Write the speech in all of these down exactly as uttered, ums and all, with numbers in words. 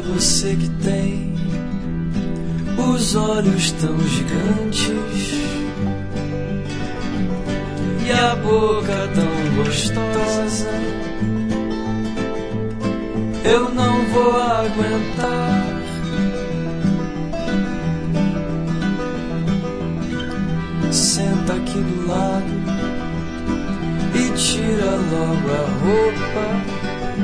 você que tem os olhos tão gigantes e a boca tão gostosa. Eu não vou aguentar. Senta aqui do lado e tira logo a roupa.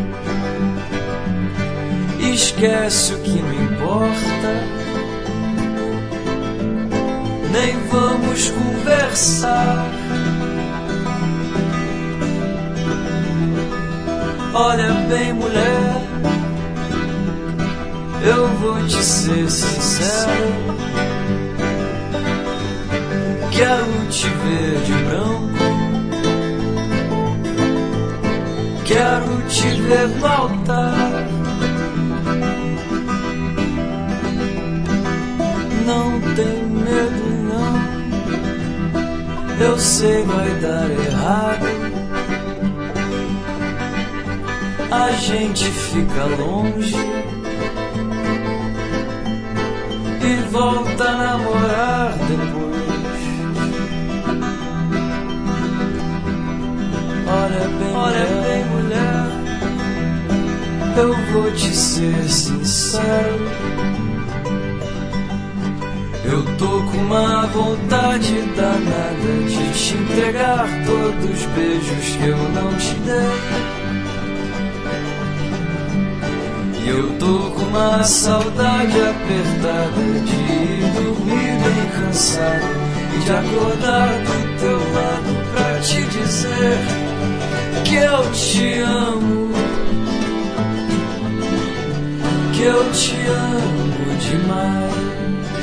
Esquece o que não importa. Nem vamos conversar. Olha bem, mulher, eu vou te ser sincero. Quero te ver de branco. Quero te ver no altar. Não tem medo não. Eu sei vai dar errado. A gente fica longe e volta a namorar depois. Olha bem, olha bem, mulher, eu vou te ser sincero. Eu tô com uma vontade danada de te entregar todos os beijos que eu não te dei. Eu tô com uma saudade apertada de ir dormir bem cansado e de acordar do teu lado pra te dizer que eu te amo, que eu te amo demais.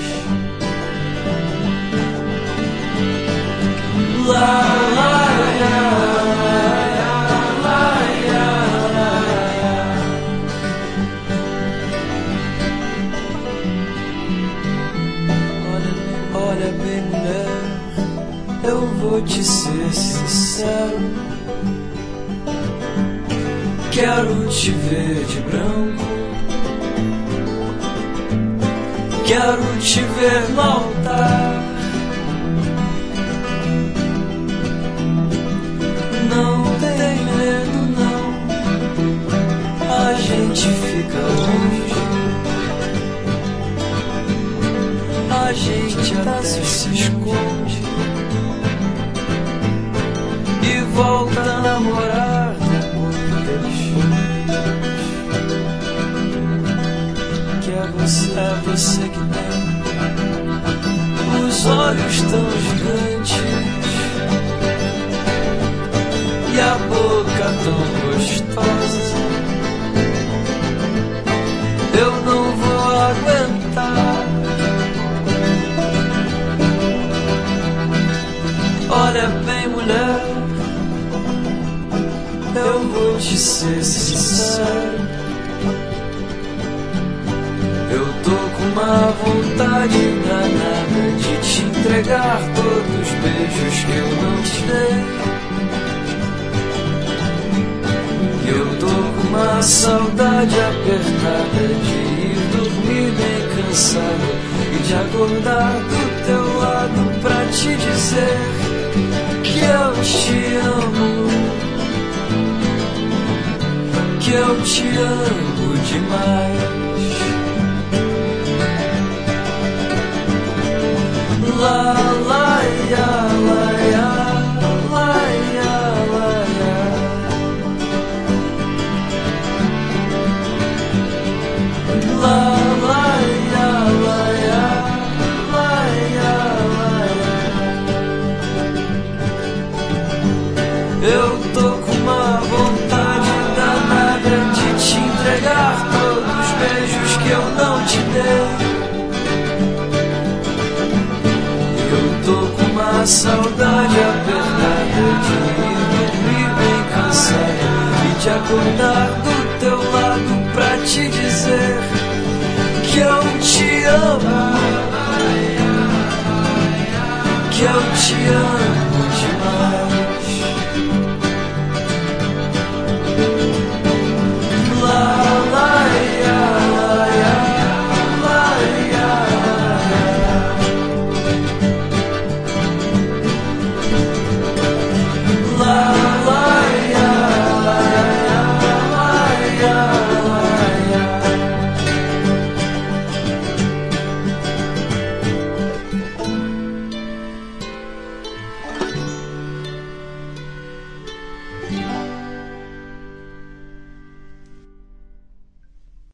Lá, lá, lá. Olha bem, mulher, eu vou te ser sincero. Quero te ver de branco. Quero te ver no altar. Não tem medo não. A gente fica longe. A gente até se esconde e volta a namorar depois. Que é você, é você que tem os olhos tão gigantes e a boca tão gostosa. Eu não vou aguentar. Olha bem, mulher, eu vou te ser sincero. Eu tô com uma vontade danada de te entregar todos os beijos que eu não te dei. Eu tô com uma saudade apertada de ir dormir bem cansado e de acordar do teu lado pra te dizer que eu te amo, que eu te amo demais. Lá, lá, ia, lá, ia, lá, ia, lá, ia. Lá, lá, ia, lá, ia, lá, ia, lá, ia. Eu tô com uma vontade danada de te entregar todos os beijos que eu não te dei. Eu tô com uma saudade apertada de ir dormir bem cansado e de acordar do teu lado pra te dizer que eu te amo, que eu te amo.